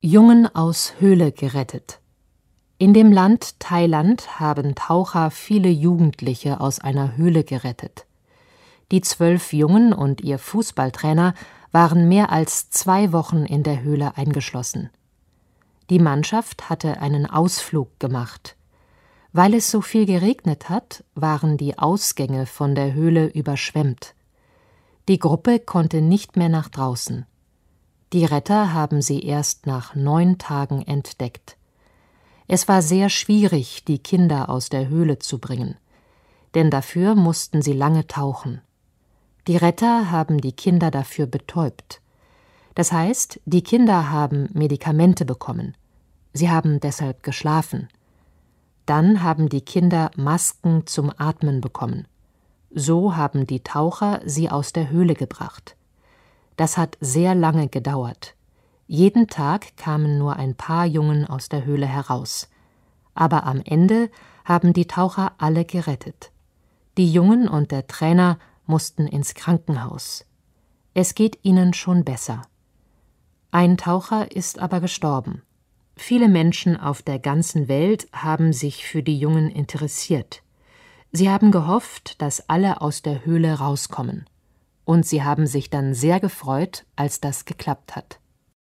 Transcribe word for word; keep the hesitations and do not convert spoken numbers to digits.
Jungen aus Höhle gerettet. In dem Land Thailand haben Taucher viele Jugendliche aus einer Höhle gerettet. Die zwölf Jungen und ihr Fußballtrainer waren mehr als zwei Wochen in der Höhle eingeschlossen. Die Mannschaft hatte einen Ausflug gemacht. Weil es so viel geregnet hat, waren die Ausgänge von der Höhle überschwemmt. Die Gruppe konnte nicht mehr nach draußen. Die Retter haben sie erst nach neun Tagen entdeckt. Es war sehr schwierig, die Kinder aus der Höhle zu bringen, denn dafür mussten sie lange tauchen. Die Retter haben die Kinder dafür betäubt. Das heißt, die Kinder haben Medikamente bekommen. Sie haben deshalb geschlafen. Dann haben die Kinder Masken zum Atmen bekommen. So haben die Taucher sie aus der Höhle gebracht. Das hat sehr lange gedauert. Jeden Tag kamen nur ein paar Jungen aus der Höhle heraus. Aber am Ende haben die Taucher alle gerettet. Die Jungen und der Trainer mussten ins Krankenhaus. Es geht ihnen schon besser. Ein Taucher ist aber gestorben. Viele Menschen auf der ganzen Welt haben sich für die Jungen interessiert. Sie haben gehofft, dass alle aus der Höhle rauskommen. Und sie haben sich dann sehr gefreut, als das geklappt hat.